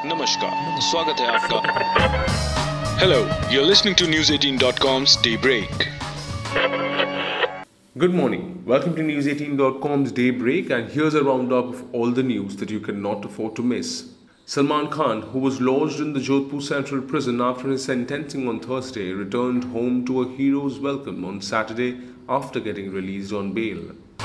नमस्कार, स्वागत है आपका. Hello, you're listening to News18.com's Daybreak. Good morning. Welcome to News18.com's Daybreak, and here's a roundup of all the news that you cannot afford to miss. Salman Khan, who was lodged in the Jodhpur Central Prison after his sentencing on Thursday, returned home to a hero's welcome on Saturday after getting released on bail.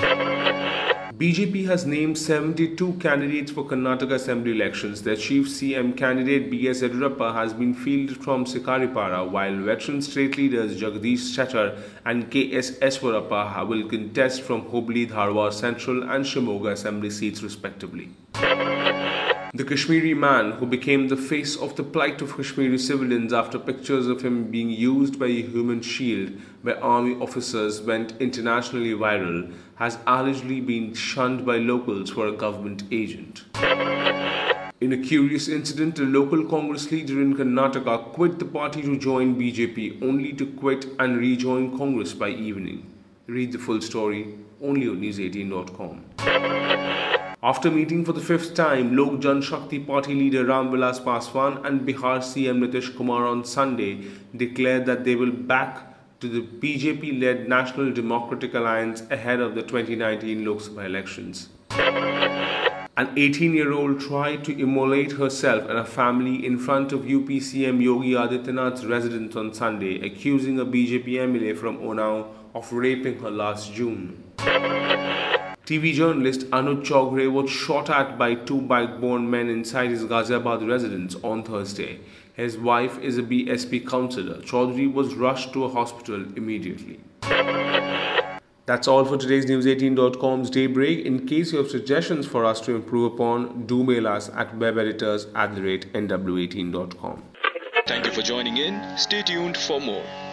BJP has named 72 candidates for Karnataka Assembly elections. Their chief CM candidate B.S. Yediyurappa has been fielded from Sikaripara, while veteran state leaders Jagdish Shettar and K.S. Eswarappa will contest from Hubli, Dharwad Central and Shimoga Assembly seats respectively. The Kashmiri man, who became the face of the plight of Kashmiri civilians after pictures of him being used by a human shield by army officers went internationally viral, has allegedly been shunned by locals for a government agent. In a curious incident, a local Congress leader in Karnataka quit the party to join BJP, only to quit and rejoin Congress by evening. Read the full story only on News18.com. After meeting for the fifth time, Lok Jan Shakti Party leader Ram Vilas Paswan and Bihar CM Nitish Kumar on Sunday declared that they will back to the BJP-led National Democratic Alliance ahead of the 2019 Lok Sabha elections. An 18-year-old tried to immolate herself and her family in front of UP CM Yogi Adityanath's residence on Sunday, accusing a BJP MLA from Unnao of raping her last June. TV journalist Anuj Chaudhary was shot at by two bike-borne men inside his Ghaziabad residence on Thursday. His wife is a BSP councillor. Chaudhary was rushed to a hospital immediately. That's all for today's News18.com's Daybreak. In case you have suggestions for us to improve upon, do mail us at webeditors@nw18.com. Thank you for joining in. Stay tuned for more.